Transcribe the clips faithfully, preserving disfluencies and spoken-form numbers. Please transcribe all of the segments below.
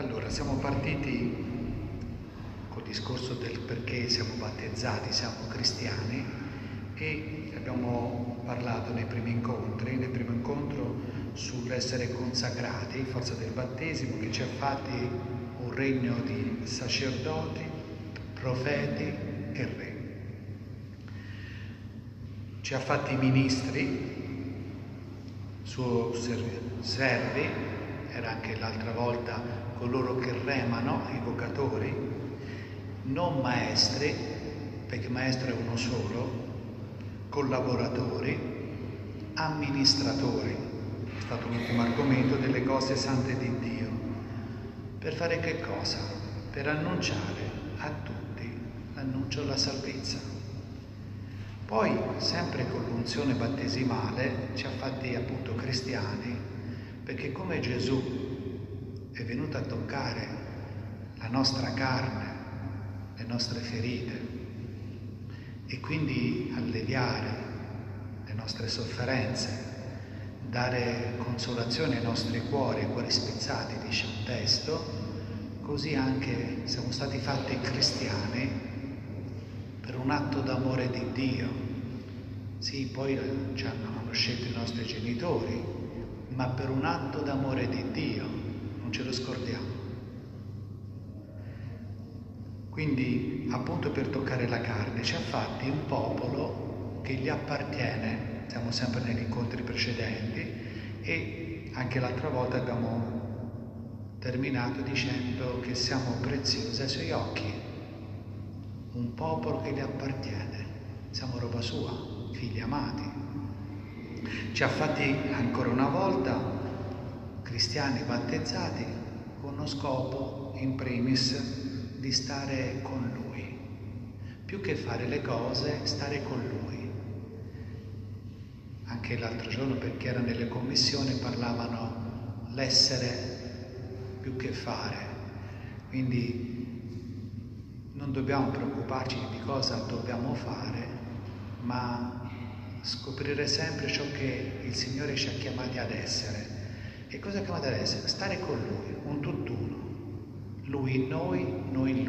Allora, siamo partiti col discorso del perché siamo battezzati, siamo cristiani, e abbiamo parlato nei primi incontri, nel primo incontro sull'essere consacrati, forza del battesimo, che ci ha fatti un regno di sacerdoti, profeti e re. Ci ha fatti ministri, suoi servi, era anche l'altra volta coloro che remano, i vocatori, non maestri, perché maestro è uno solo, collaboratori, amministratori, è stato l'ultimo argomento, delle cose sante di Dio. Per fare che cosa? Per annunciare a tutti l'annuncio della salvezza. Poi, sempre con l'unzione battesimale, ci ha fatti appunto cristiani, perché come Gesù è venuto a toccare la nostra carne, le nostre ferite, e quindi alleviare le nostre sofferenze, dare consolazione ai nostri cuori, ai cuori spezzati, dice un testo, così anche siamo stati fatti cristiani per un atto d'amore di Dio. Sì, poi ci hanno, hanno scelto i nostri genitori, ma per un atto d'amore di Dio, non ce lo scordiamo. Quindi, appunto per toccare la carne, ci ha fatti un popolo che gli appartiene, siamo sempre negli incontri precedenti, e anche l'altra volta abbiamo terminato dicendo che siamo preziosi ai suoi occhi, un popolo che gli appartiene, siamo roba sua, figli amati. Ci ha fatti ancora una volta cristiani battezzati con uno scopo in primis di stare con Lui, più che fare le cose, stare con Lui. Anche l'altro giorno, perché era nelle commissioni, parlavano l'essere più che fare, quindi non dobbiamo preoccuparci di cosa dobbiamo fare, ma scoprire sempre ciò che il Signore ci ha chiamati ad essere. E cosa ha chiamato ad essere? Stare con Lui, un tutt'uno. Lui in noi, noi in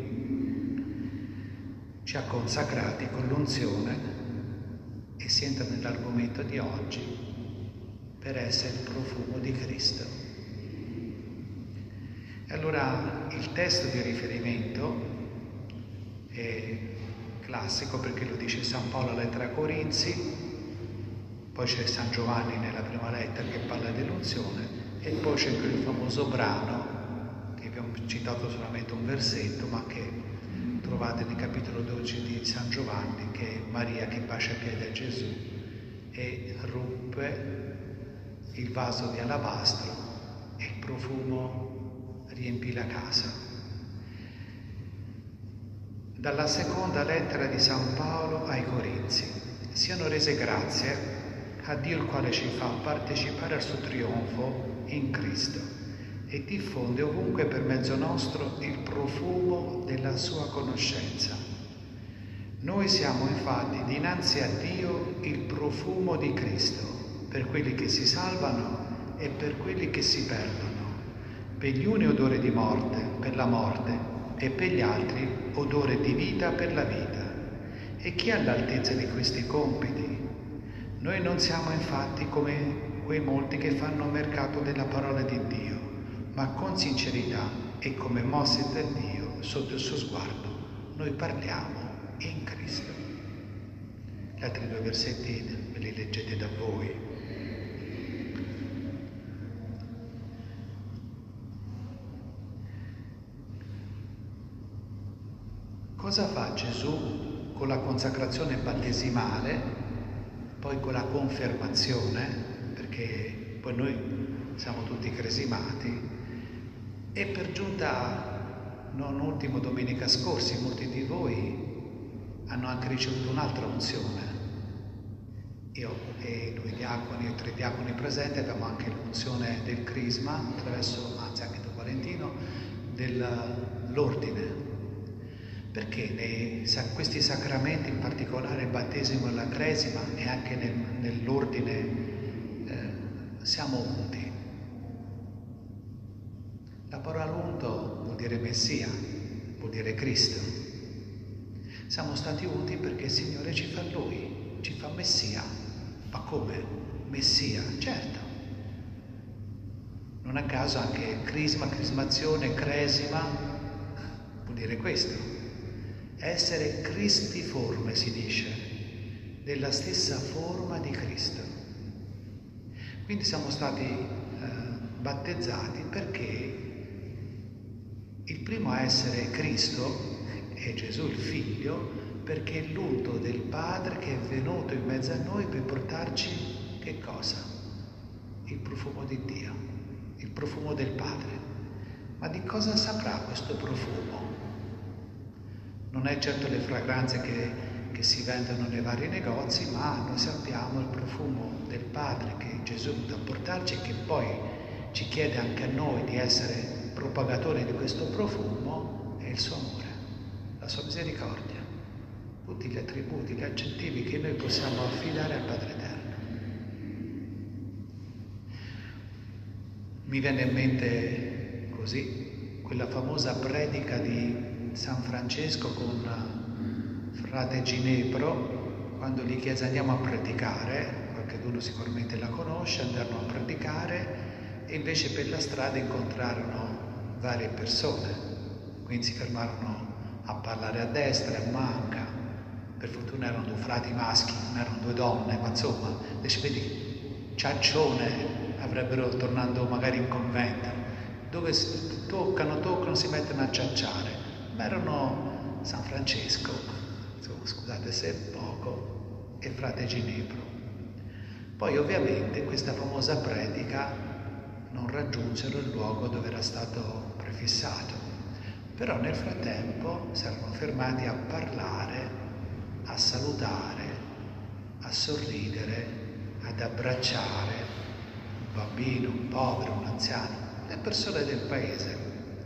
Lui. Ci ha consacrati con l'unzione, e si entra nell'argomento di oggi, per essere il profumo di Cristo. E allora il testo di riferimento è classico, perché lo dice San Paolo alla lettera ai Corinzi, poi c'è San Giovanni nella prima lettera che parla dell'unzione, e poi c'è quel famoso brano che abbiamo citato solamente un versetto, ma che trovate nel capitolo dodici di San Giovanni, che è Maria che bacia i piedi a Gesù e ruppe il vaso di alabastro, e il profumo riempì la casa. Dalla seconda lettera di San Paolo ai Corinzi: siano rese grazie a Dio, il quale ci fa partecipare al suo trionfo in Cristo e diffonde ovunque per mezzo nostro il profumo della sua conoscenza. Noi siamo infatti dinanzi a Dio il profumo di Cristo, per quelli che si salvano e per quelli che si perdono. Per gli uni odore di morte per la morte, e per gli altri odore di vita per la vita. E chi ha l'altezza di questi compiti? Noi non siamo infatti come quei molti che fanno mercato della parola di Dio, ma con sincerità e come mossi da Dio sotto il suo sguardo, noi parliamo in Cristo. Gli altri due versetti ve li leggete da voi. Cosa fa Gesù con la consacrazione battesimale, poi con la confermazione, perché poi noi siamo tutti cresimati, e per giunta, non ultimo domenica scorsa, molti di voi hanno anche ricevuto un'altra unzione. Io e due diaconi e tre diaconi presenti abbiamo anche l'unzione del crisma, attraverso, anzi anche Don Valentino, dell'ordine. Perché nei, questi sacramenti, in particolare il battesimo e la cresima, e anche nel, nell'ordine, eh, siamo unti. La parola appunto vuol dire Messia, vuol dire Cristo. Siamo stati unti perché il Signore ci fa Lui, ci fa Messia. Ma come? Messia, certo. Non a caso anche crisma, crismazione, cresima, vuol dire questo. Essere cristiforme si dice, della stessa forma di Cristo. Quindi siamo stati eh, battezzati perché il primo a essere Cristo è Gesù il Figlio, perché è l'unto del Padre che è venuto in mezzo a noi per portarci che cosa? Il profumo di Dio, il profumo del Padre. Ma di cosa saprà questo profumo? Non è certo le fragranze che, che si vendono nei vari negozi, ma noi sappiamo il profumo del Padre che Gesù è venuto a portarci e che poi ci chiede anche a noi di essere propagatori di questo profumo, è il suo amore, la sua misericordia, tutti gli attributi, gli aggettivi che noi possiamo affidare al Padre Eterno. Mi viene in mente così quella famosa predica di San Francesco con frate Ginepro, quando gli chiese andiamo a predicare, qualcuno sicuramente la conosce, andarono a predicare e invece per la strada incontrarono varie persone, quindi si fermarono a parlare a destra e a manca. Per fortuna erano due frati maschi, non erano due donne, ma insomma, dice, vedi, ciaccione, avrebbero tornando magari in convento, dove toccano, toccano, si mettono a ciacciare, ma erano San Francesco, insomma, scusate se è poco, e frate Ginepro. Poi ovviamente questa famosa predica non raggiunsero il luogo dove era stato prefissato, però nel frattempo si erano fermati a parlare, a salutare, a sorridere, ad abbracciare un bambino, un povero, un anziano, le persone del paese.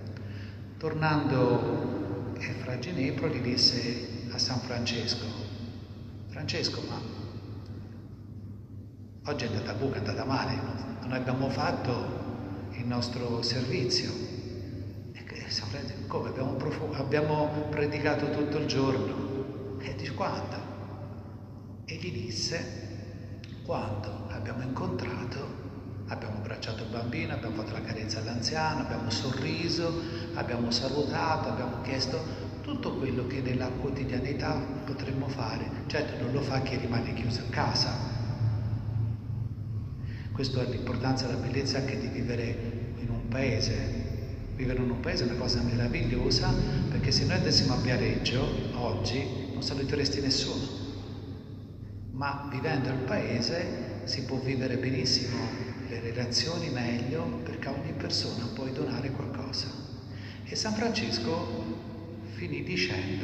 Tornando fra Ginepro gli disse a San Francesco: Francesco, ma oggi è andata a buca, è andata male, non abbiamo fatto il nostro servizio. E che San Francesco, come abbiamo, profu- abbiamo predicato tutto il giorno? E dice quando? E gli disse: quando abbiamo incontrato, abbiamo abbracciato il bambino, abbiamo fatto la carezza all'anziano, abbiamo sorriso, abbiamo salutato, abbiamo chiesto tutto quello che nella quotidianità potremmo fare. Certo non lo fa chi rimane chiuso a casa. Questa è l'importanza e la bellezza anche di vivere in un paese. Vivere in un paese è una cosa meravigliosa, perché se noi andassimo a Viareggio oggi non saluteresti nessuno, ma vivendo al paese si può vivere benissimo le relazioni meglio, perché a ogni persona puoi donare qualcosa. E San Francesco finì dicendo: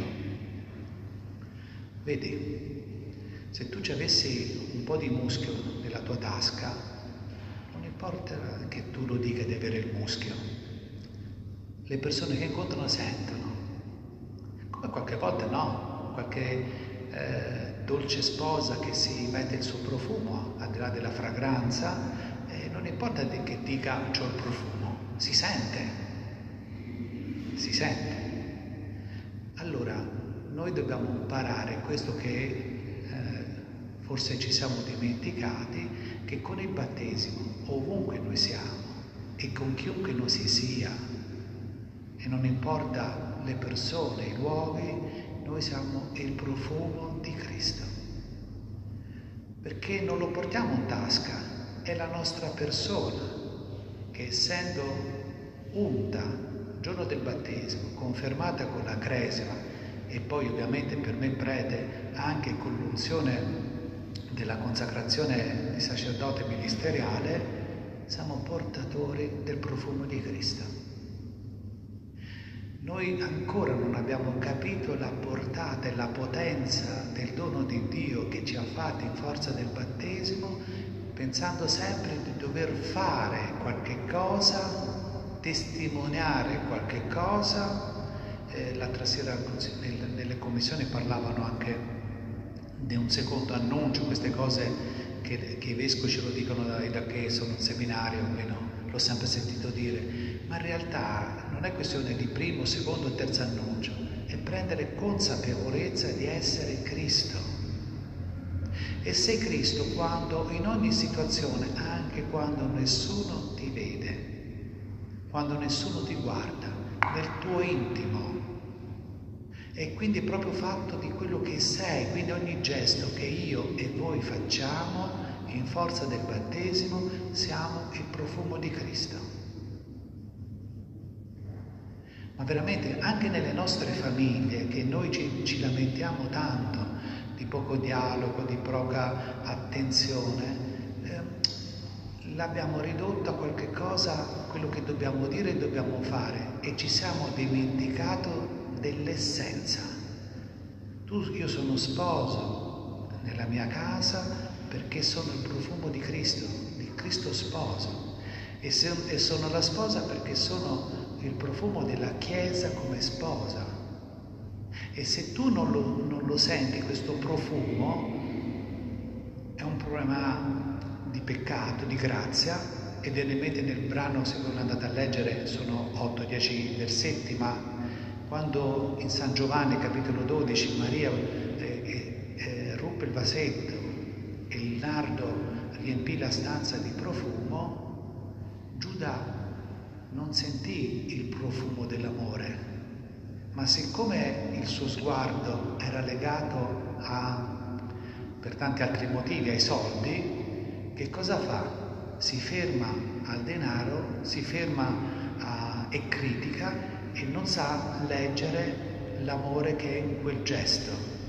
vedi, se tu ci avessi un po' di muschio nella tua tasca, non importa che tu lo dica di avere il muschio, le persone che incontrano sentono, come qualche volta no, qualche eh, dolce sposa che si mette il suo profumo al di là della fragranza, eh, non importa che dica c'ho il profumo, si sente, si sente. Allora noi dobbiamo imparare questo che eh, forse ci siamo dimenticati, che con il battesimo ovunque noi siamo e con chiunque noi si sia, e non importa le persone, i luoghi, noi siamo il profumo di Cristo, perché non lo portiamo in tasca, è la nostra persona che, essendo unta il giorno del battesimo, confermata con la cresima e poi ovviamente per me prete anche con l'unzione della consacrazione di sacerdote ministeriale, siamo portatori del profumo di Cristo. Noi ancora non abbiamo capito la portata e la potenza del dono di Dio che ci ha fatto in forza del battesimo, pensando sempre di dover fare qualche cosa, testimoniare qualche cosa. Eh, l'altra sera nelle commissioni parlavano anche di un secondo annuncio, queste cose che, che i vescovi ce lo dicono da, da che sono in seminario, almeno l'ho sempre sentito dire, ma in realtà non non è questione di primo, secondo, terzo annuncio, è prendere consapevolezza di essere Cristo. E sei Cristo quando, in ogni situazione, anche quando nessuno ti vede, quando nessuno ti guarda, nel tuo intimo. E quindi è proprio fatto di quello che sei, quindi ogni gesto che io e voi facciamo in forza del battesimo siamo il profumo di Cristo. Ma veramente anche nelle nostre famiglie, che noi ci, ci lamentiamo tanto di poco dialogo, di poca attenzione, eh, l'abbiamo ridotto a qualche cosa, quello che dobbiamo dire e dobbiamo fare, e ci siamo dimenticati dell'essenza. Tu, io sono sposo nella mia casa perché sono il profumo di Cristo, di Cristo sposo, e, se, e sono la sposa perché sono il profumo della Chiesa come sposa. E se tu non lo, non lo senti questo profumo, è un problema di peccato, di grazia, ed evidentemente nel brano, se voi andate a leggere, sono otto dieci versetti, ma quando in San Giovanni capitolo dodici Maria eh, eh, eh, ruppe il vasetto e il nardo riempì la stanza di profumo, Giuda non sentì il profumo dell'amore, ma siccome il suo sguardo era legato a, per tanti altri motivi, ai soldi, che cosa fa? Si ferma al denaro, si ferma a, e critica, e non sa leggere l'amore che è in quel gesto.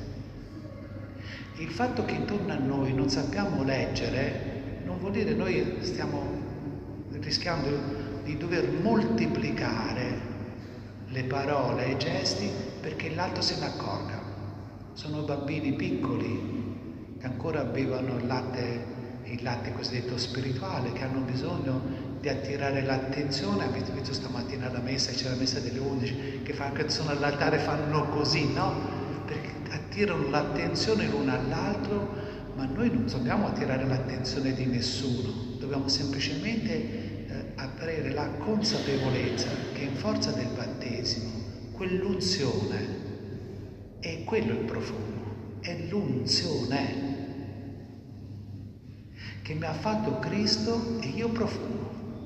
Il fatto che intorno a noi non sappiamo leggere non vuol dire che noi stiamo rischiando di dover moltiplicare le parole e i gesti perché l'altro se ne accorga. Sono bambini piccoli che ancora bevono il latte, il latte cosiddetto spirituale, che hanno bisogno di attirare l'attenzione. Avete visto stamattina alla messa, c'è la messa delle undici, che fanno canzone all'altare, fanno così, no? Perché attirano l'attenzione l'uno all'altro, ma noi non dobbiamo attirare l'attenzione di nessuno, dobbiamo semplicemente eh, avere la consapevolezza che in forza del battesimo, quell'unzione è quello il profumo, è l'unzione che mi ha fatto Cristo e io profumo.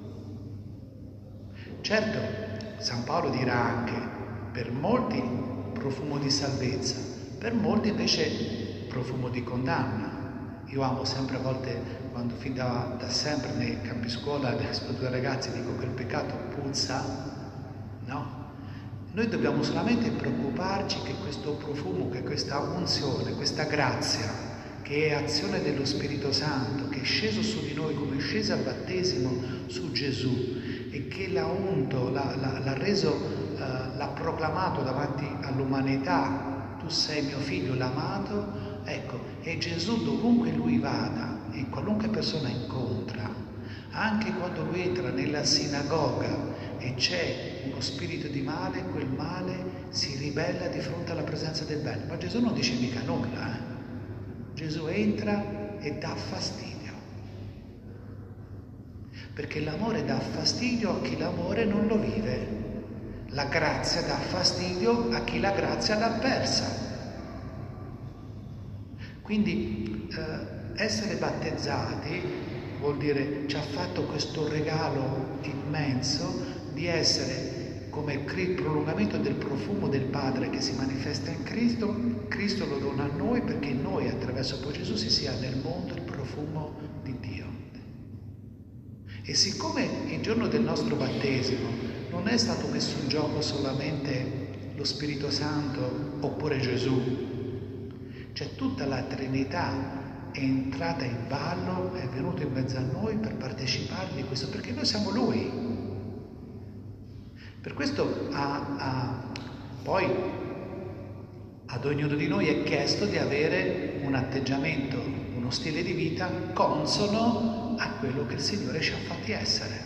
Certo, San Paolo dirà anche, per molti profumo di salvezza, per molti invece profumo di condanna. Io amo sempre a volte, quando fin da, da sempre nei campi scuola, soprattutto ai ragazzi, dico che il peccato puzza, no? Noi dobbiamo solamente preoccuparci che questo profumo, che questa unzione, questa grazia, che è azione dello Spirito Santo, che è sceso su di noi come è sceso al battesimo su Gesù, e che l'ha unto, l'ha, l'ha, l'ha reso, uh, l'ha proclamato davanti all'umanità, tu sei mio figlio l'amato, ecco, e Gesù dovunque lui vada, e qualunque persona incontra, anche quando lui entra nella sinagoga e c'è uno spirito di male, quel male si ribella di fronte alla presenza del bene. Ma Gesù non dice mica nulla, eh? Gesù entra e dà fastidio. Perché l'amore dà fastidio a chi l'amore non lo vive. La grazia dà fastidio a chi la grazia l'ha persa. Quindi eh, essere battezzati vuol dire ci ha fatto questo regalo immenso di essere come il prolungamento del profumo del Padre che si manifesta in Cristo. Cristo lo dona a noi perché noi attraverso poi Gesù si sia nel mondo il profumo di Dio. E siccome il giorno del nostro battesimo non è stato messo in gioco solamente lo Spirito Santo oppure Gesù, c'è tutta la Trinità è entrata in ballo, è venuta in mezzo a noi per partecipare di questo, perché noi siamo Lui. Per questo a, a, poi ad ognuno di noi è chiesto di avere un atteggiamento, uno stile di vita consono a quello che il Signore ci ha fatti essere.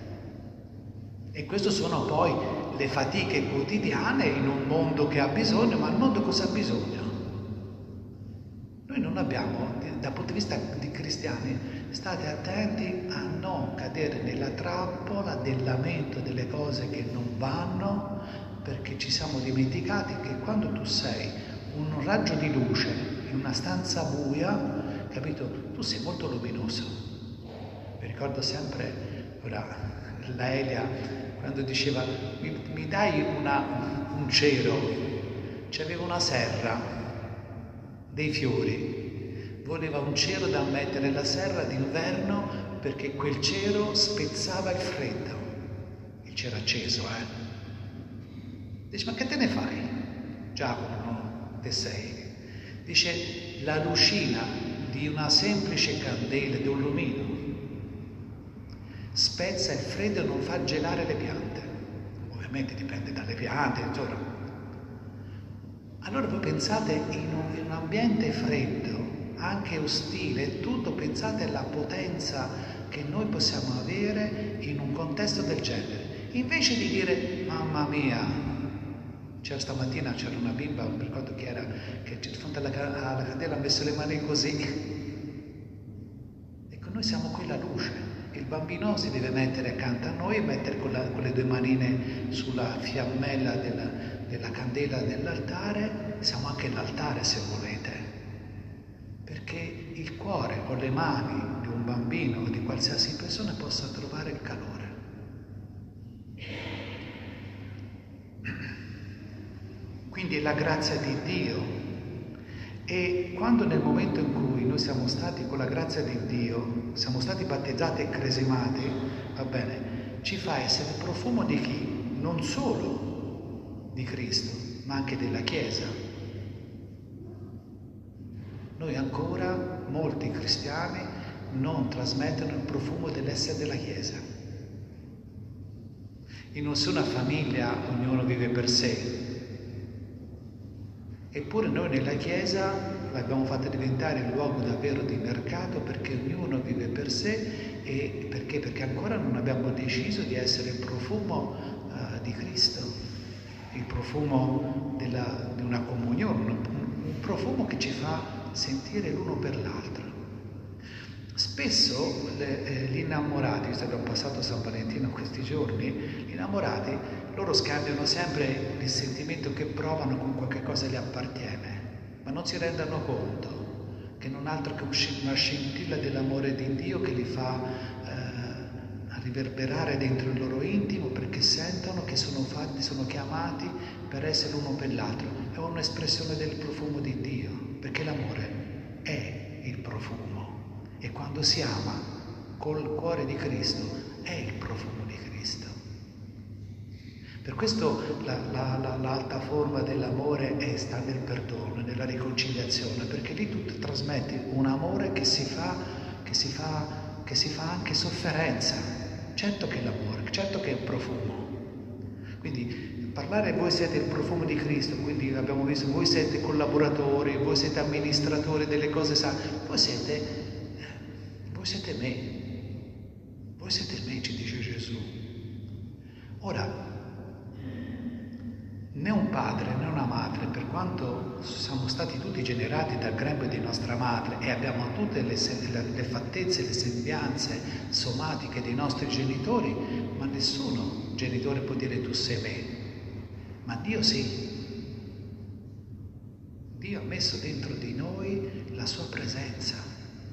E queste sono poi le fatiche quotidiane in un mondo che ha bisogno, ma il mondo cosa ha bisogno? Noi non abbiamo, dal punto di vista di cristiani, state attenti a non cadere nella trappola del lamento delle cose che non vanno, perché ci siamo dimenticati che quando tu sei un raggio di luce in una stanza buia, capito? Tu sei molto luminoso. Mi ricordo sempre, ora, la Elia, quando diceva, mi, mi dai una, un cero, c'aveva una serra, dei fiori, voleva un cero da mettere la serra d'inverno perché quel cero spezzava il freddo, il cero acceso, eh? Dice, ma che te ne fai? Giacomo, no? Te sei. Dice, la lucina di una semplice candela, di un lumino, spezza il freddo e non fa gelare le piante. Ovviamente dipende dalle piante, insomma. Allora voi pensate in un, in un ambiente freddo, anche ostile, tutto, pensate alla potenza che noi possiamo avere in un contesto del genere. Invece di dire, mamma mia, c'era stamattina, c'era una bimba, non mi ricordo chi era, che di fronte alla, alla candela ha messo le mani così. Ecco, noi siamo quella luce. Il bambino si deve mettere accanto a noi e mettere con, la, con le due manine sulla fiammella della, della candela dell'altare. Siamo anche l'altare, se volete. Perché il cuore o le mani di un bambino o di qualsiasi persona possa trovare il calore. Quindi è la grazia di Dio. E quando nel momento in cui noi siamo stati con la grazia di Dio, siamo stati battezzati e cresimati, va bene, ci fa essere il profumo di chi? Non solo di Cristo, ma anche della Chiesa. Noi ancora, molti cristiani, non trasmettono il profumo dell'essere della Chiesa. In nessuna famiglia ognuno vive per sé. Eppure noi nella Chiesa l'abbiamo fatta diventare il luogo davvero di mercato, perché ognuno vive per sé. E perché? Perché ancora non abbiamo deciso di essere il profumo uh, di Cristo, il profumo della, di una comunione, un, un profumo che ci fa sentire l'uno per l'altro. Spesso le, eh, gli innamorati, visto che abbiamo passato San Valentino questi giorni, gli innamorati, loro scambiano sempre il sentimento che provano con qualche cosa che gli appartiene, ma non si rendono conto che non altro che una scintilla dell'amore di Dio che li fa eh, riverberare dentro il loro intimo, perché sentono che sono fatti, sono chiamati per essere l'uno per l'altro. È un'espressione del profumo di Dio, perché l'amore è il profumo. E quando si ama col cuore di Cristo è il profumo di Cristo. Per questo la, la, la, l'alta forma dell'amore è, sta nel perdono, nella riconciliazione, perché lì tu trasmetti un amore che si fa, che si fa, che si fa anche sofferenza. Certo che è l'amore, certo che è il profumo. Quindi parlare, voi siete il profumo di Cristo, quindi abbiamo visto, voi siete collaboratori, voi siete amministratori delle cose sante, voi siete... Voi siete me, voi siete me, ci dice Gesù. Ora, né un padre né una madre, per quanto siamo stati tutti generati dal grembo di nostra madre e abbiamo tutte le, le fattezze, le sembianze somatiche dei nostri genitori, ma nessuno genitore può dire tu sei me, ma Dio sì. Dio ha messo dentro di noi la sua presenza.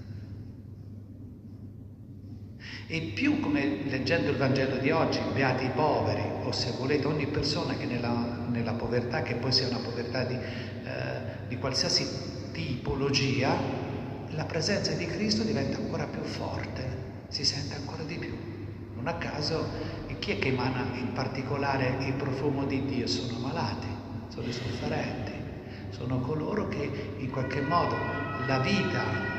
E più, come leggendo il Vangelo di oggi, beati i poveri, o se volete ogni persona che nella, nella povertà, che poi sia una povertà di, eh, di qualsiasi tipologia, la presenza di Cristo diventa ancora più forte, si sente ancora di più. Non a caso, chi è che emana in particolare il profumo di Dio? Sono malati, sono i sofferenti, sono coloro che in qualche modo la vita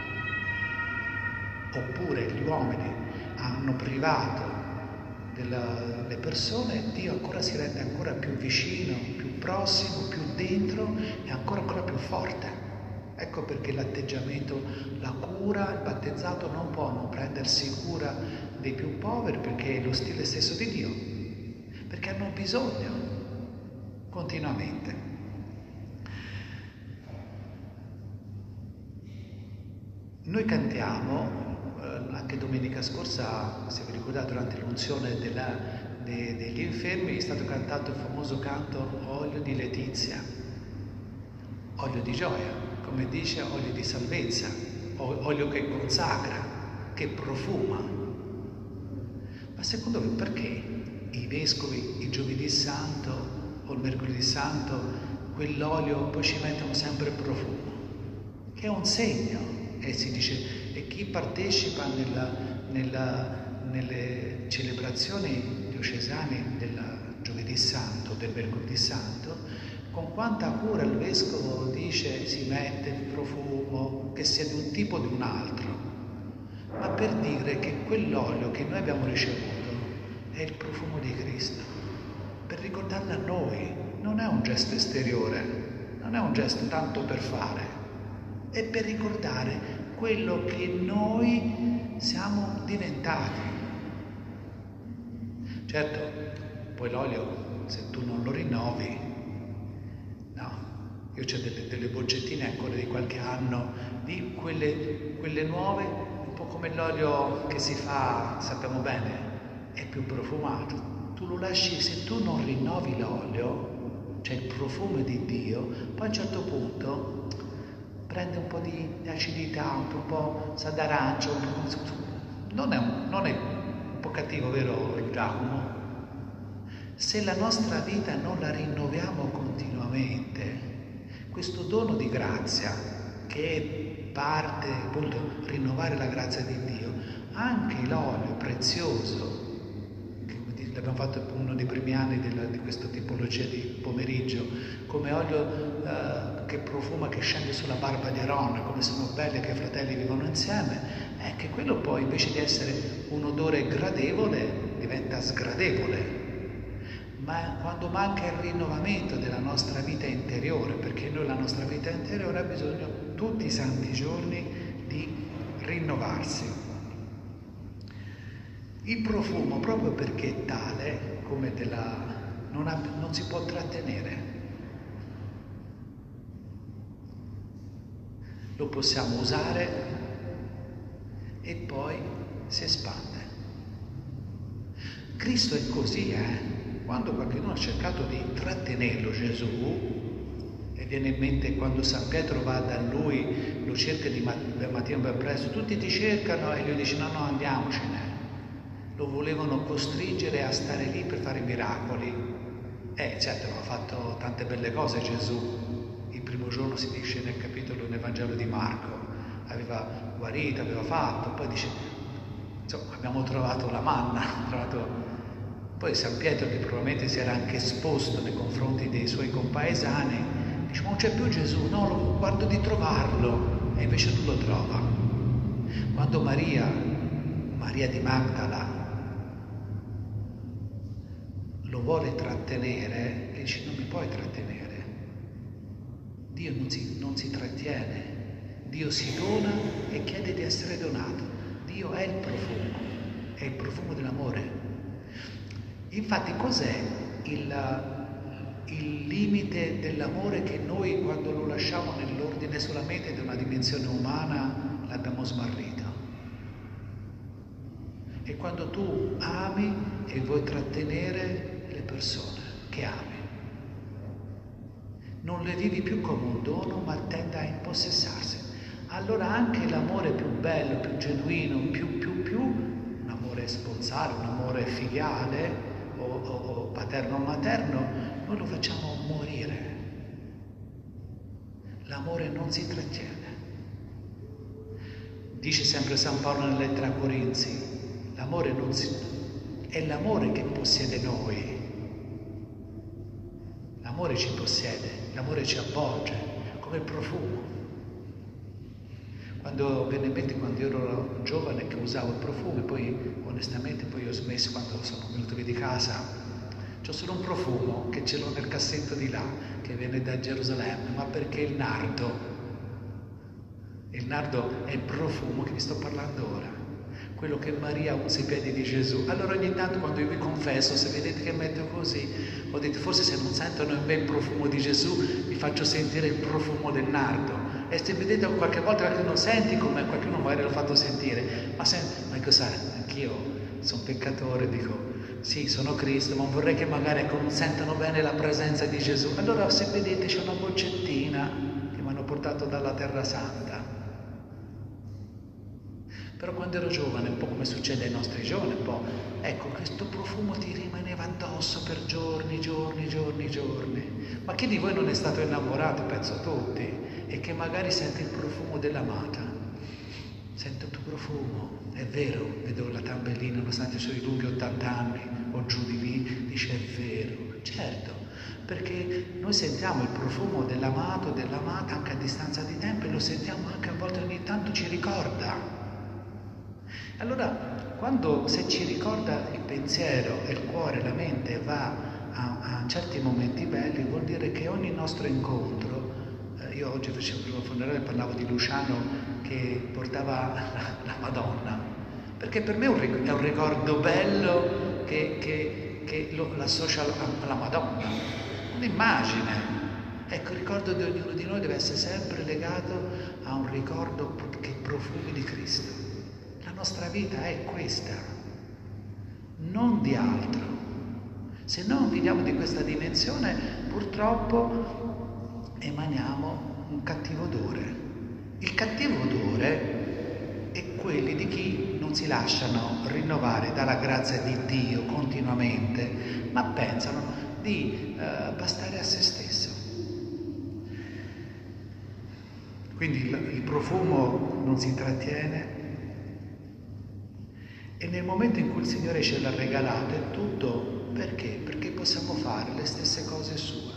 oppure gli uomini hanno privato delle persone, Dio ancora si rende ancora più vicino, più prossimo, più dentro e ancora ancora più forte. Ecco perché l'atteggiamento, la cura, il battezzato non può non prendersi cura dei più poveri, perché è lo stile stesso di Dio, perché hanno bisogno continuamente. Noi cantiamo anche domenica scorsa, se vi ricordate, durante l'unzione della, de, degli infermi è stato cantato il famoso canto Olio di letizia, olio di gioia, come dice, olio di salvezza, olio che consacra, che profuma. Ma secondo voi perché i vescovi il giovedì santo o il mercoledì santo quell'olio poi ci mettono sempre profumo? Che è un segno, e si dice, e chi partecipa nella, nella, nelle celebrazioni diocesane del giovedì santo, del mercoledì santo, con quanta cura il vescovo dice si mette il profumo, che sia di un tipo o di un altro, ma per dire che quell'olio che noi abbiamo ricevuto è il profumo di Cristo, per ricordarlo a noi. Non è un gesto esteriore, non è un gesto tanto per fare, è per ricordare quello che noi siamo diventati. Certo, poi l'olio, se tu non lo rinnovi, no, io ho delle, delle boccettine ancora di qualche anno, di quelle, quelle nuove, un po' come l'olio che si fa, sappiamo bene, è più profumato. Tu lo lasci, se tu non rinnovi l'olio, cioè il profumo di Dio, poi a un certo punto prende un po' di acidità, un po' sa d'arancio, un po'... non è, un, non è un po' cattivo, vero Giacomo? Se la nostra vita non la rinnoviamo continuamente, questo dono di grazia, che è parte, appunto, rinnovare la grazia di Dio, anche l'olio prezioso, che abbiamo fatto uno dei primi anni della, di questa tipologia di pomeriggio, come olio eh, che profuma, che scende sulla barba di Aaron, come sono belli che i fratelli vivono insieme, è che quello poi invece di essere un odore gradevole diventa sgradevole. Ma quando manca il rinnovamento della nostra vita interiore, perché noi la nostra vita interiore ha bisogno tutti i santi giorni di rinnovarsi. Il profumo, proprio perché è tale, come della, non, ha, non si può trattenere. Lo possiamo usare e poi si espande. Cristo è così, eh? Quando qualcuno ha cercato di trattenerlo, Gesù, e viene in mente quando San Pietro va da lui, lo cerca di mattino ben presto, tutti ti cercano e lui dice no, no, andiamocene. Lo volevano costringere a stare lì per fare miracoli. Eh, certo, aveva fatto tante belle cose Gesù. Il primo giorno si dice nel capitolo nel Vangelo di Marco, aveva guarito, aveva fatto, poi dice, insomma, abbiamo trovato la manna, trovato... Poi San Pietro, che probabilmente si era anche esposto nei confronti dei suoi compaesani, dice, ma non c'è più Gesù, no, lo, guardo di trovarlo, e invece non lo trova. Quando Maria, Maria di Magdala, lo vuole trattenere, e dice, non mi puoi trattenere. Dio non si, non si trattiene, Dio si dona e chiede di essere donato. Dio è il profumo, è il profumo dell'amore. Infatti cos'è il, il limite dell'amore che noi quando lo lasciamo nell'ordine solamente di una dimensione umana l'abbiamo smarrito? E quando tu ami e vuoi trattenere le persone che ami, non le vivi più come un dono ma tende a impossessarsi. Allora anche l'amore più bello, più genuino, più più più, un amore sponsale, un amore filiale, O, o, o paterno o materno, noi lo facciamo morire. L'amore non si trattiene. Dice sempre San Paolo nella lettera a Corinzi, l'amore non si... è l'amore che possiede noi. L'amore ci possiede, l'amore ci avvolge, come il profumo. Quando viene in mente, quando io ero giovane che usavo il profumo, e poi onestamente poi ho smesso quando sono venuto via di casa, c'ho solo un profumo che ce l'ho nel cassetto di là, che viene da Gerusalemme, ma perché il nardo, il nardo è il profumo che vi sto parlando ora, quello che Maria unse i piedi di Gesù. Allora ogni tanto quando io vi confesso, se vedete che metto così, ho detto forse se non sentono in me il profumo di Gesù, vi faccio sentire il profumo del nardo. E se vedete qualche volta qualcuno senti come qualcuno magari l'ha fatto sentire, ma senti, ma cosa, anch'io sono peccatore, dico, sì, sono Cristo, ma vorrei che magari sentano bene la presenza di Gesù. Allora, se vedete, c'è una boccettina che mi hanno portato dalla Terra Santa. Però quando ero giovane, un po' come succede ai nostri giovani, un po', ecco, questo profumo ti rimaneva addosso per giorni, giorni, giorni, giorni. Ma chi di voi non è stato innamorato, penso tutti, e che magari sente il profumo dell'amata? Sento il tuo profumo, è vero, vedo la tabellina, nonostante i suoi lunghi ottanta anni o giù di lì, dice è vero, certo, perché noi sentiamo il profumo dell'amato, dell'amata anche a distanza di tempo e lo sentiamo anche a volte, ogni tanto ci ricorda. Allora, quando se ci ricorda il pensiero, il cuore, la mente va a, a certi momenti belli, vuol dire che ogni nostro incontro, eh, io oggi facevo prima funerale, parlavo di Luciano che portava la, la Madonna, perché per me è un, è un ricordo bello che, che, che lo, l'associa alla Madonna, un'immagine. Ecco, il ricordo di ognuno di noi deve essere sempre legato a un ricordo che profumi di Cristo. La nostra vita è questa, non di altro. Se non viviamo di questa dimensione, purtroppo emaniamo un cattivo odore. Il cattivo odore è quelli di chi non si lasciano rinnovare dalla grazia di Dio continuamente, ma pensano di eh, bastare a se stesso. Quindi il, il profumo non si trattiene e nel momento in cui il Signore ce l'ha regalato è tutto perché? Perché possiamo fare le stesse cose sue.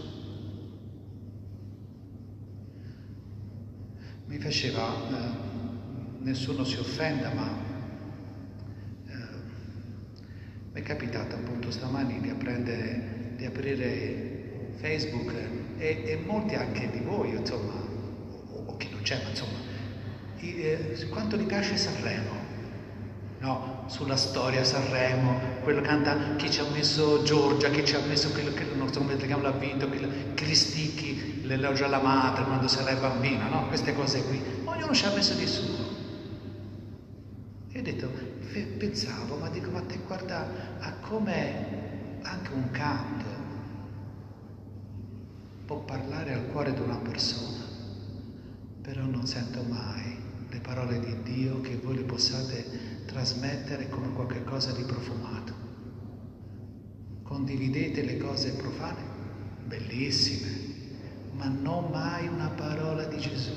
Mi faceva, eh, nessuno si offenda, ma eh, mi è capitato appunto stamani di apprendere, di aprire Facebook e, e molti anche di voi, insomma, o, o chi non c'è, ma insomma, i, eh, quanto gli piace Sanremo, no? Sulla storia Sanremo, quello canta chi ci ha messo Giorgia, chi ci ha messo quello che non so come si chiama, l'ha vinto, Cristicchi, l'elogio alla madre quando sarà bambina, no? Queste cose qui, ognuno ci ha messo di suo. E ho detto, pensavo, ma dico, ma te guarda a come anche un canto può parlare al cuore di una persona, però non sento mai le parole di Dio che voi le possiate trasmettere come qualcosa di profumato. Condividete le cose profane, bellissime, ma non mai una parola di Gesù.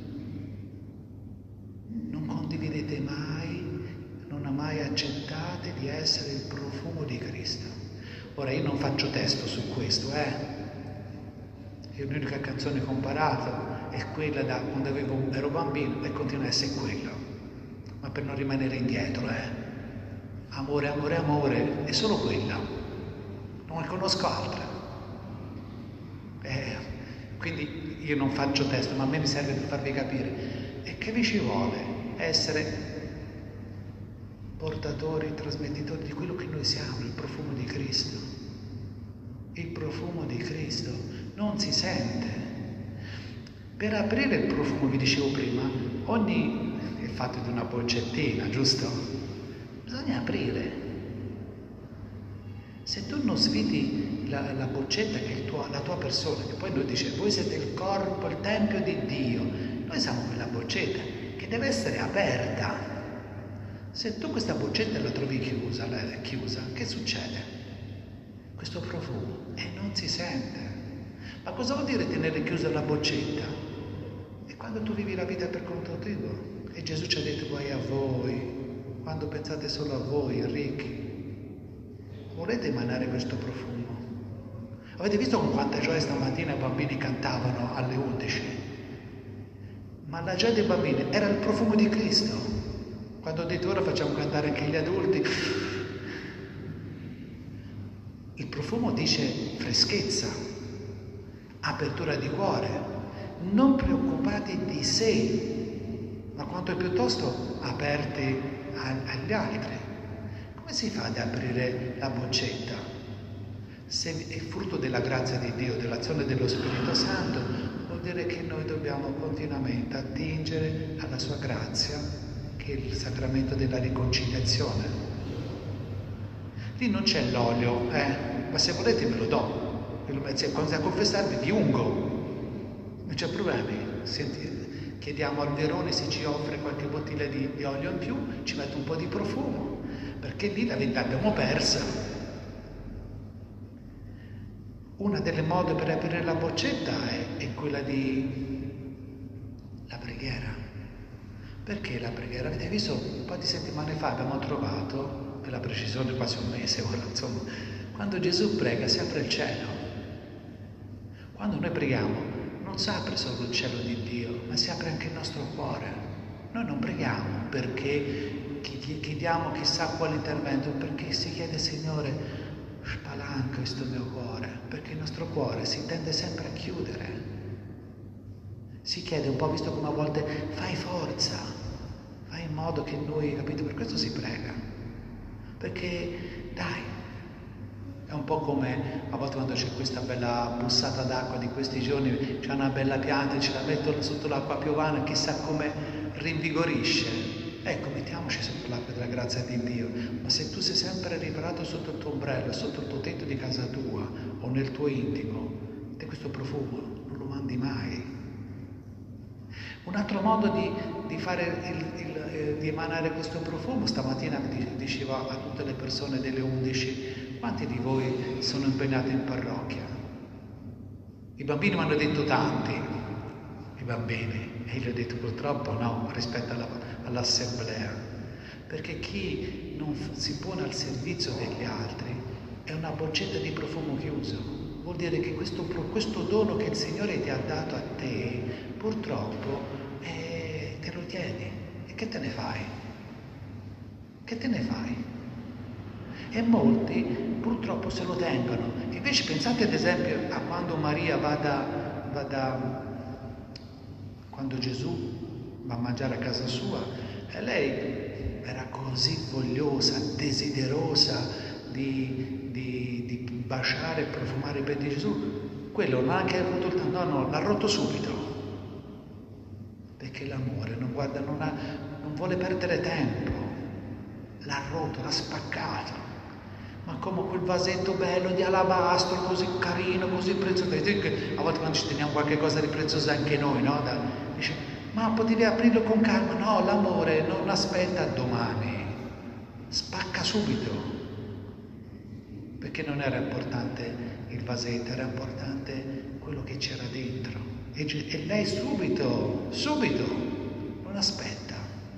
Non condividete mai, non mai accettate di essere il profumo di Cristo. Ora io non faccio testo su questo, eh. Io l'unica canzone che ho imparato è quella da quando avevo, ero bambino e continua a essere quella. Ma per non rimanere indietro, eh. Amore, amore, amore, è solo quella. Non ne conosco altre. Eh, quindi io non faccio testo, ma a me mi serve per farvi capire. E che vi ci vuole? Essere portatori, trasmettitori di quello che noi siamo, il profumo di Cristo. Il profumo di Cristo non si sente. Per aprire il profumo, vi dicevo prima, ogni è fatto di una boccettina, giusto? Bisogna aprire. Se tu non sviti la, la boccetta che è il tuo, la tua persona, che poi noi dice, voi siete il corpo, il tempio di Dio, noi siamo quella boccetta che deve essere aperta. Se tu questa boccetta la trovi chiusa, la, chiusa, che succede? Questo profumo e non si sente. Ma cosa vuol dire tenere chiusa la boccetta? E quando tu vivi la vita per conto tuo, e Gesù ci ha detto voi a voi, quando pensate solo a voi, ricchi, volete emanare questo profumo? Avete visto con quanta gioia stamattina i bambini cantavano alle undici? Ma la gioia dei bambini era il profumo di Cristo. Quando ho detto ora facciamo cantare anche gli adulti, il profumo dice freschezza, apertura di cuore, non preoccupati di sé, ma quanto piuttosto aperti agli altri. Come si fa ad aprire la boccetta? Se è frutto della grazia di Dio, dell'azione dello Spirito Santo, vuol dire che noi dobbiamo continuamente attingere alla sua grazia, che è il sacramento della riconciliazione. Lì non c'è l'olio, eh, ma se volete ve lo do. Quando a confessarvi vi ungo, non c'è problemi. Senti, chiediamo al Verone se ci offre qualche bottiglia di, di olio in più, ci mette un po' di profumo, perché lì la vita l'abbiamo persa. Una delle modi per aprire la boccetta è, è quella di la preghiera. Perché la preghiera? Avete visto, un po' di settimane fa abbiamo trovato, per la precisione quasi un mese ora, insomma, quando Gesù prega si apre il cielo. Quando noi preghiamo non si apre solo il cielo di Dio, ma si apre anche il nostro cuore. Noi non preghiamo perché chiediamo chissà quale intervento, perché si chiede, Signore, spalanca questo mio cuore, perché il nostro cuore si tende sempre a chiudere. Si chiede un po', visto come a volte fai forza, fai in modo che noi, capito? Per questo si prega. Perché, dai, è un po' come a volte quando c'è questa bella bussata d'acqua di questi giorni, c'è una bella pianta, ce la metto sotto l'acqua piovana, chissà come rinvigorisce. Ecco, mettiamoci sotto l'acqua della grazia di Dio, ma se tu sei sempre riparato sotto il tuo ombrello, sotto il tuo tetto di casa tua o nel tuo intimo, te questo profumo non lo mandi mai. Un altro modo di, di, fare il, il, eh, di emanare questo profumo, stamattina dicevo a tutte le persone delle undici, quanti di voi sono impegnati in parrocchia? I bambini mi hanno detto tanti, i bambini, e io gli ho detto purtroppo no, rispetto alla, all'assemblea, perché chi non si pone al servizio degli altri è una boccetta di profumo chiuso. Vuol dire che questo, questo dono che il Signore ti ha dato a te, purtroppo, eh, te lo tieni. E che te ne fai? Che te ne fai? E molti purtroppo se lo tengono. Invece pensate ad esempio a quando Maria va da, va da quando Gesù va a mangiare a casa sua, e lei era così vogliosa, desiderosa di, di, di baciare e profumare i piedi di Gesù. Quello non ha anche avuto il tempo, no, no, l'ha rotto subito, perché l'amore non guarda, non, ha, non vuole perdere tempo, l'ha rotto, l'ha spaccato, ma come quel vasetto bello di alabastro, così carino, così prezioso. A volte quando ci teniamo qualche cosa di prezioso anche noi, no? Da, dice, ma potevi aprirlo con calma? No, l'amore non aspetta domani, spacca subito. Perché non era importante il vasetto, era importante quello che c'era dentro. E, e lei subito, subito, non aspetta.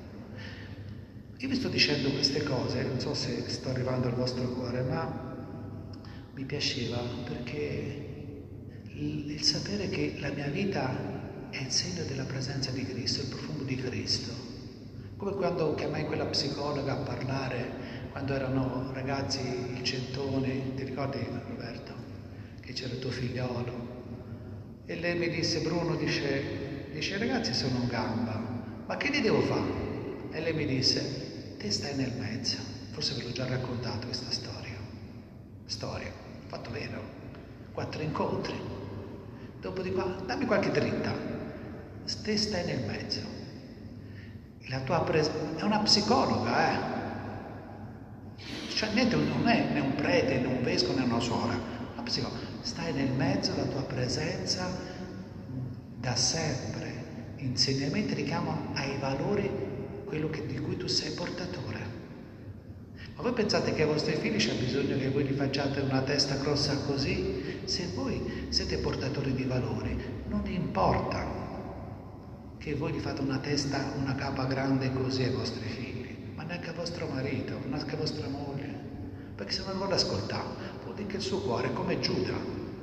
Io vi sto dicendo queste cose, non so se sto arrivando al vostro cuore, ma mi piaceva perché il, il sapere che la mia vita è il segno della presenza di Cristo, il profumo di Cristo. Come quando chiamai quella psicologa a parlare, quando erano ragazzi, il centone, ti ricordi Roberto? Che c'era il tuo figliolo. E lei mi disse, Bruno, dice, dice, i ragazzi sono in gamba, ma che li devo fare? E lei mi disse, te stai nel mezzo. Forse ve l'ho già raccontato questa storia. Storia, fatto vero. Quattro incontri. Dopo di qua, dammi qualche dritta. Te stai nel mezzo. La tua pres- è una psicologa, eh? Cioè niente, non è né un prete, né un vescovo, né una suora. Una psicologa. Stai nel mezzo, la tua presenza da sempre. Insegnamenti richiama ai valori quello che, di cui tu sei portatore. Ma voi pensate che ai vostri figli c'è bisogno che voi gli facciate una testa grossa così? Se voi siete portatori di valori, non importa che voi gli fate una testa, una capa grande così ai vostri figli, ma neanche a vostro marito, neanche a vostra moglie, perché se non vuole ascoltare, vuol dire che il suo cuore è come Giuda.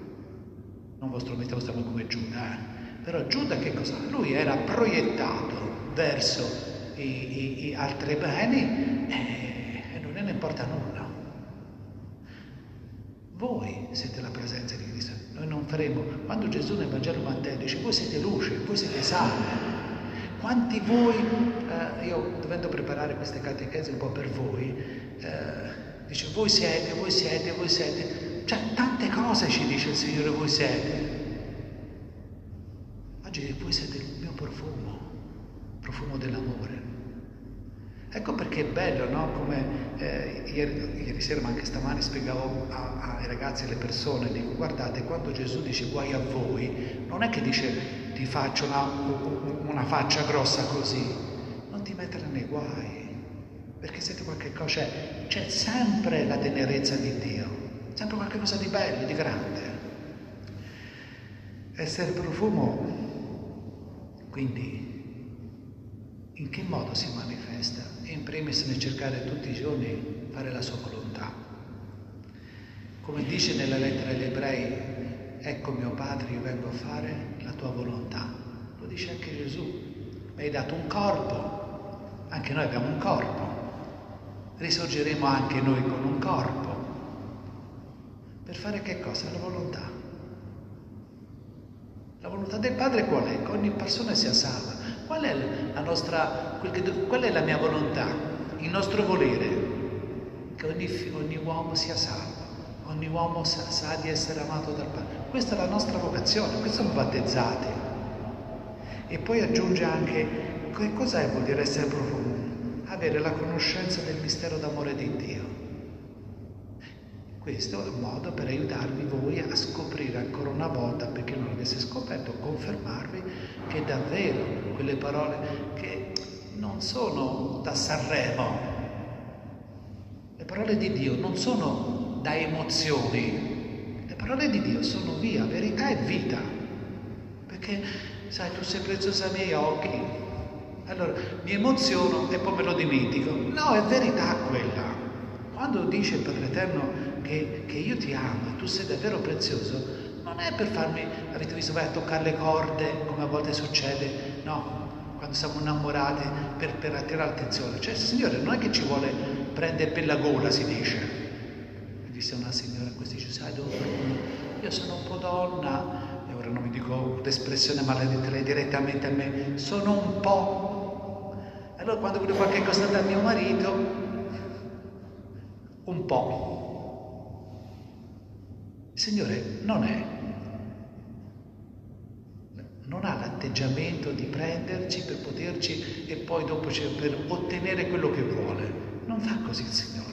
Non vostro marito, vostro amore come Giuda, eh? Però Giuda che cosa? Lui era proiettato verso i, i, i altri beni e, e non ne importa nulla. Voi siete la presenza di Cristo. Noi non faremo. Quando Gesù nel Vangelo Matteo dice voi siete luce, voi siete sale. Quanti voi, eh, io dovendo preparare queste catechesi un po' per voi, eh, dice voi siete, voi siete, voi siete. Cioè tante cose ci dice il Signore, voi siete. Oggi voi siete il mio profumo, profumo dell'amore. Ecco perché è bello, no? Come eh, ieri, ieri sera, ma anche stamani, spiegavo a, ai ragazzi e alle persone, dico guardate, quando Gesù dice guai a voi, non è che dice ti faccio una, una faccia grossa così, non ti mettere nei guai, perché siete qualche cosa, c'è, c'è sempre la tenerezza di Dio, sempre qualcosa di bello, di grande. Essere profumo, quindi, in che modo si manifesta? In primis nel cercare tutti i giorni fare la sua volontà. Come dice nella lettera agli Ebrei, ecco mio Padre, io vengo a fare la tua volontà. Lo dice anche Gesù. Mi hai dato un corpo, anche noi abbiamo un corpo. Risorgeremo anche noi con un corpo. Per fare che cosa? La volontà. La volontà del Padre qual è? Che ogni persona sia salva. Qual è la nostra, quel che, qual è la mia volontà? Il nostro volere? Che ogni, ogni uomo sia salvo, ogni uomo sa, sa di essere amato dal Padre. Questa è la nostra vocazione, questo siamo battezzati. E poi aggiunge anche, che cos'è vuol dire essere profumo? Avere la conoscenza del mistero d'amore di Dio. Questo è un modo per aiutarvi voi a scoprire ancora una volta, perché non l'avesse scoperto, confermarvi che davvero quelle parole che non sono da Sanremo, le parole di Dio non sono da emozioni, le parole di Dio sono via, verità e vita, perché sai, tu sei preziosa ai miei occhi, allora mi emoziono e poi me lo dimentico. No, è verità quella. Quando dice il Padre Eterno che, che io ti amo e tu sei davvero prezioso, non è per farmi, avete visto, vai a toccare le corde, come a volte succede, no, quando siamo innamorati, per, per attirare l'attenzione. Cioè, il Signore non è che ci vuole prendere per la gola, si dice. Mi disse una signora, questi dice, sai dove? Io sono un po' donna, e ora non mi dico l'espressione, ma la dite lei direttamente a me, sono un po'. Allora quando vuole qualche cosa da mio marito, un po'. Il Signore non è, non ha l'atteggiamento di prenderci per poterci e poi dopo per ottenere quello che vuole. Non fa così il Signore.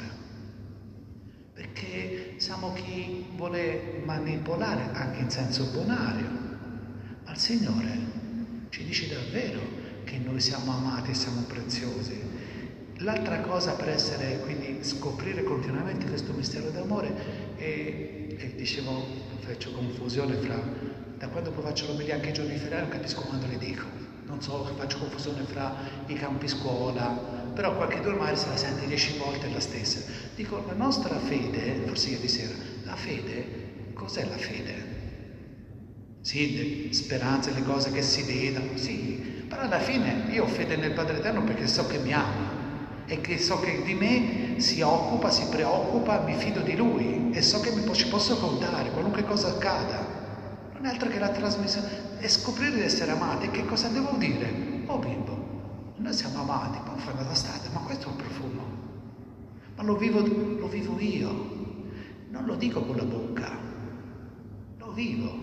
Perché siamo chi vuole manipolare anche in senso bonario. Ma il Signore ci dice davvero che noi siamo amati e siamo preziosi. L'altra cosa per essere, quindi scoprire continuamente questo mistero d'amore e, e dicevo, faccio confusione fra, da quando poi faccio l'omelia anche i giorni feriali non capisco quando le dico, non so, faccio confusione fra i campi scuola, però qualche giorno magari se la sente dieci volte è la stessa. Dico, la nostra fede, forse ieri sera, la fede, cos'è la fede? Sì, le speranze, le cose che si vedono, sì, però alla fine io ho fede nel Padre Eterno perché so che mi ama. E che so che di me si occupa, si preoccupa, mi fido di Lui e so che mi, ci posso contare, qualunque cosa accada. Non è altro che la trasmissione e scoprire di essere amati. Che cosa devo dire? Oh bimbo, noi siamo amati, ma fa una strada, ma questo è un profumo. Ma lo vivo, lo vivo io, non lo dico con la bocca, lo vivo.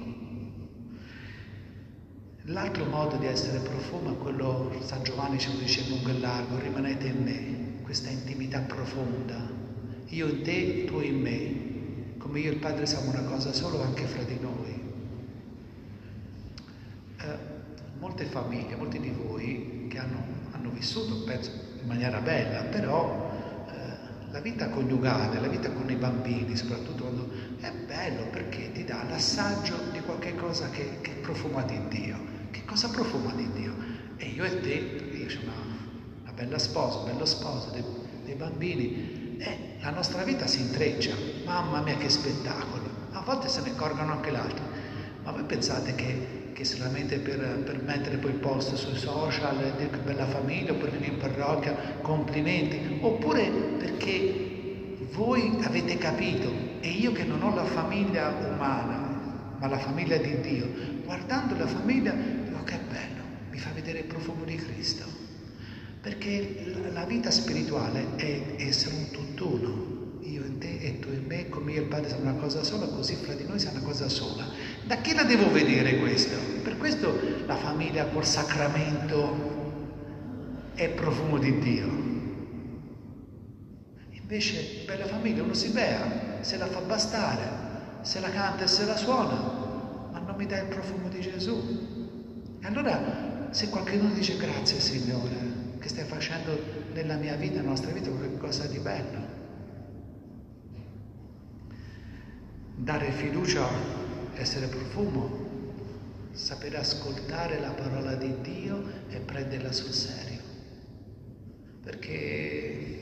L'altro modo di essere profumo è quello, San Giovanni ce lo dice lungo e largo, rimanete in me, questa intimità profonda, io in te, tu in me, come io e il Padre siamo una cosa solo anche fra di noi. Eh, molte famiglie, molti di voi che hanno, hanno vissuto, penso, in maniera bella, però eh, la vita coniugale, la vita con i bambini, soprattutto quando è bello perché ti dà l'assaggio di qualche cosa che, che profuma di Dio. Che cosa profuma di Dio? E io e te, io sono una, una bella sposa, un bello sposo, dei, dei bambini, e la nostra vita si intreccia. Mamma mia che spettacolo! A volte se ne accorgono anche gli altri. Ma voi pensate che, che solamente per, per mettere poi post sui social, dire che bella famiglia, oppure venire in parrocchia, complimenti, oppure perché voi avete capito, e io che non ho la famiglia umana, ma la famiglia di Dio, guardando la famiglia, dico che bello, mi fa vedere il profumo di Cristo. Perché la vita spirituale è essere un tutt'uno. Io in te e tu in me, come io e il Padre siamo una cosa sola, così fra di noi siamo una cosa sola. Da chi la devo vedere questo? Per questo la famiglia col sacramento è profumo di Dio. Invece Bella Famiglia uno si bea, se la fa bastare, se la canta e se la suona, ma non mi dà il profumo di Gesù. E allora se qualcuno dice grazie Signore, che stai facendo nella mia vita, nella nostra vita qualcosa di bello. Dare fiducia, essere profumo, sapere ascoltare la parola di Dio e prenderla sul serio. Perché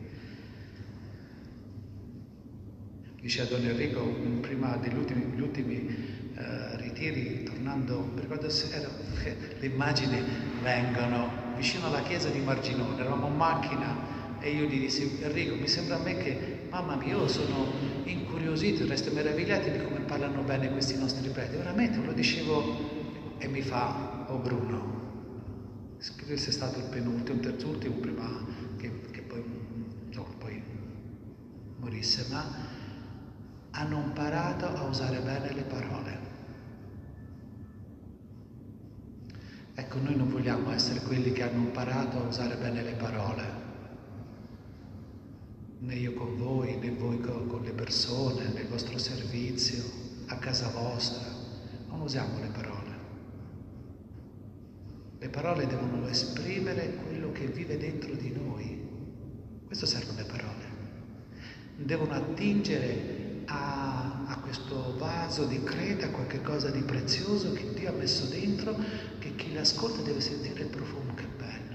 dice a Don Enrico, prima degli ultimi, gli ultimi uh, ritiri, tornando, mi ricordo se era, le immagini vengono vicino alla chiesa di Marginone, eravamo in macchina e io gli dissi, Enrico, mi sembra a me che, mamma mia, io sono incuriosito, resto meravigliato di come parlano bene questi nostri preti. Veramente, lo dicevo e mi fa, oh Bruno, credo sia stato il penultimo, terzultimo, prima che, che poi, no, poi morisse, ma hanno imparato a usare bene le parole. Ecco, noi non vogliamo essere quelli che hanno imparato a usare bene le parole. Né io con voi, né voi con le persone, nel vostro servizio, a casa vostra. Non usiamo le parole. Le parole devono esprimere quello che vive dentro di noi. Questo servono le parole. Devono attingere a, a questo vaso di creta qualche cosa di prezioso che Dio ha messo dentro, che chi l'ascolta deve sentire il profumo. Che bello.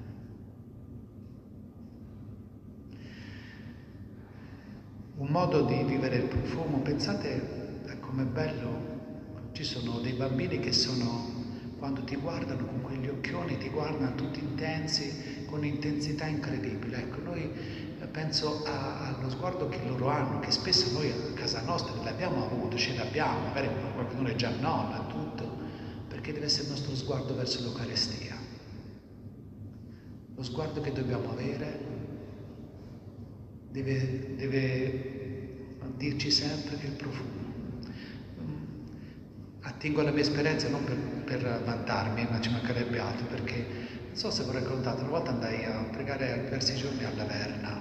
Un modo di vivere il profumo, pensate a com'è bello, ci sono dei bambini che sono, quando ti guardano con quegli occhioni, ti guardano tutti intensi, con intensità incredibile. Ecco, noi penso a, allo sguardo che loro hanno, che spesso noi a casa nostra l'abbiamo avuto, ce l'abbiamo, magari qualcuno è già nonna, tutto, perché deve essere il nostro sguardo verso l'Eucaristia. Lo sguardo che dobbiamo avere deve, deve dirci sempre che il profumo. Attingo alla mia esperienza non per, per vantarmi, ma ci mancherebbe altro, perché non so se vi ho raccontato, una volta andai a pregare diversi giorni alla Verna,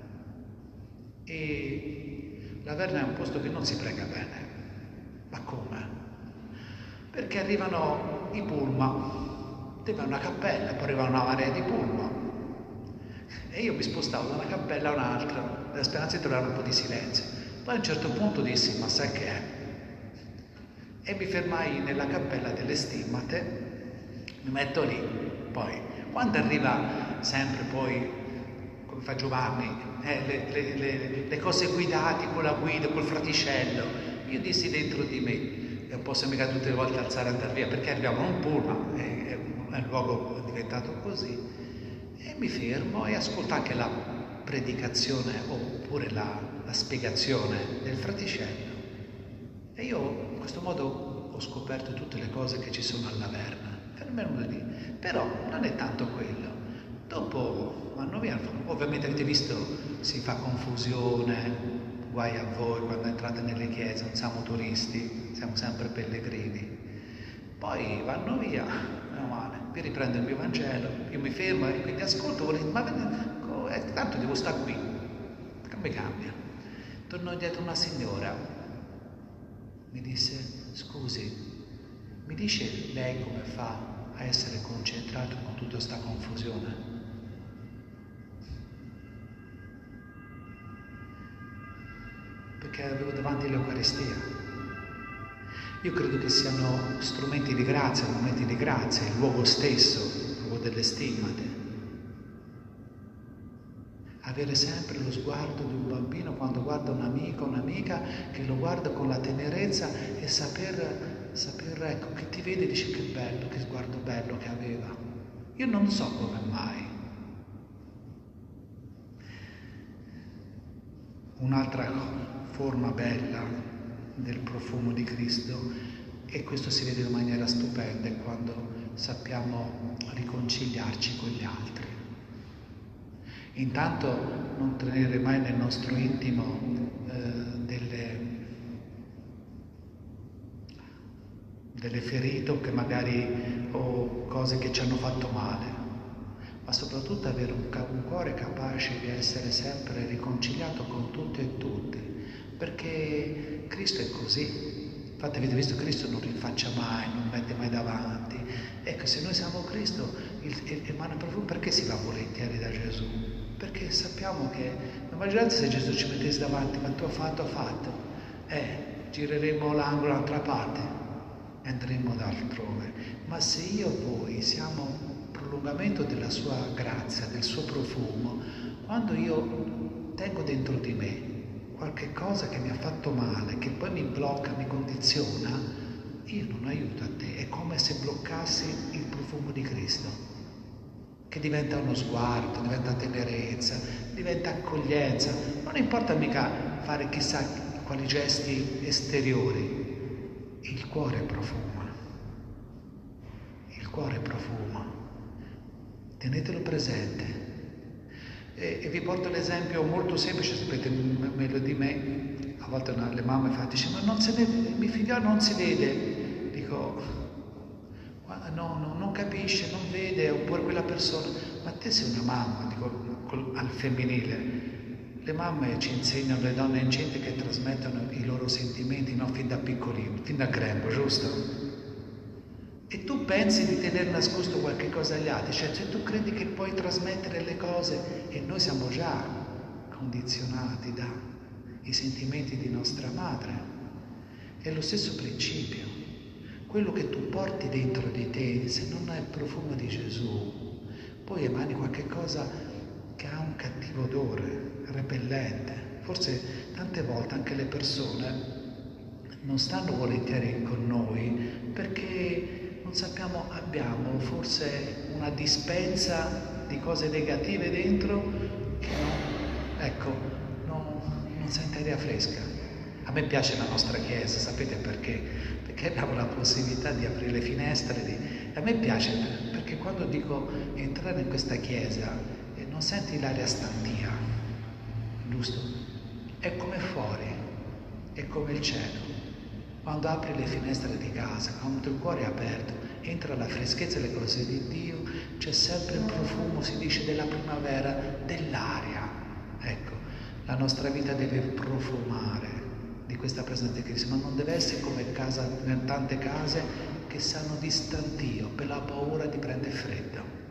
e la Verna è un posto che non si prega bene. Ma come? Perché arrivano i pullman, arriva una cappella, poi arriva una marea di pullman, e io mi spostavo da una cappella a un'altra nella speranza di trovare un po' di silenzio. Poi a un certo punto dissi, ma sai che è? E mi fermai nella cappella delle Stimmate, mi metto lì. Poi quando arriva sempre poi, come fa Giovanni, eh, le, le, le, le cose guidate con la guida, col fraticello, io dissi dentro di me, e non posso mica tutte le volte alzare e andare via, perché arriviamo a un pullman, è, è, è il luogo diventato così, e mi fermo e ascolto anche la predicazione oppure la, la spiegazione del fraticello. E io in questo modo ho scoperto tutte le cose che ci sono alla Verna, fermiamomi lì. Però non è tanto quello. Dopo vanno via, ovviamente avete visto, si fa confusione, guai a voi quando entrate nelle chiese, non siamo turisti, siamo sempre pellegrini. Poi vanno via, meno male, vi riprendo il mio Vangelo, io mi fermo e quindi ascolto, volete, ma eh, tanto devo stare qui, che mi cambia. Torno dietro una signora, mi disse, scusi, mi dice lei come fa a essere concentrato con tutta questa confusione? Perché avevo davanti l'Eucaristia. Io credo che siano strumenti di grazia, momenti di grazia, il luogo stesso, il luogo delle stimmate. Avere sempre lo sguardo di un bambino quando guarda un amico, un'amica, che lo guarda con la tenerezza e saper, saper ecco, che ti vede e dice che bello, che sguardo bello che aveva. Io non so come mai. Un'altra forma bella del profumo di Cristo, e questo si vede in maniera stupenda, è quando sappiamo riconciliarci con gli altri. Intanto non tenere mai nel nostro intimo eh, delle, delle ferite o che magari o cose che ci hanno fatto male, ma soprattutto avere un, un cuore capace di essere sempre riconciliato con tutti e tutti, perché Cristo è così. Infatti avete visto, Cristo non rinfaccia mai, non mette mai davanti. Ecco, se noi siamo Cristo, il, il, il mano profumo, perché si va volentieri da Gesù? Perché sappiamo che, immaginate se Gesù ci mettesse davanti, ma tu hai fatto, hai fatto, eh, gireremo l'angolo dall'altra parte e andremo da altrove. Ma se io e voi siamo un prolungamento della sua grazia, del suo profumo, quando io tengo dentro di me qualche cosa che mi ha fatto male, che poi mi blocca, mi condiziona, io non aiuto a te. È come se bloccassi il profumo di Cristo, che diventa uno sguardo, diventa tenerezza, diventa accoglienza. Non importa mica fare chissà quali gesti esteriori, il cuore profuma, il cuore profuma, tenetelo presente. E, e vi porto l'esempio molto semplice, sapete meglio di me, a volte una, le mamme fanno, dice, ma non se ne vede, mio figliolo non si vede, dico, no, no, non capisce, non vede, oppure quella persona, ma te sei una mamma, dico col, al femminile, le mamme ci insegnano, le donne incinte, che trasmettono i loro sentimenti, no, fin da piccolino, fin da grembo, giusto? E tu pensi di tenere nascosto qualche cosa agli altri, cioè se tu credi che puoi trasmettere le cose, e noi siamo già condizionati dai sentimenti di nostra madre, è lo stesso principio. Quello che tu porti dentro di te, se non ha il profumo di Gesù, poi emani qualche cosa che ha un cattivo odore, repellente. Forse tante volte anche le persone non stanno volentieri con noi perché non sappiamo, abbiamo forse una dispensa di cose negative dentro che non, ecco, non, non sente aria fresca. A me piace la nostra chiesa, sapete perché? Perché abbiamo la possibilità di aprire le finestre. Di... A me piace perché quando dico entrare in questa chiesa eh, non senti l'aria stantia, giusto? È come fuori, è come il cielo. Quando apri le finestre di casa, quando il cuore è aperto, entra la freschezza e le cose di Dio, c'è sempre il profumo, si dice, della primavera, dell'aria. Ecco, la nostra vita deve profumare di questa presenza di Cristo, ma non deve essere come casa, tante case che sanno di stantio per la paura di prendere freddo.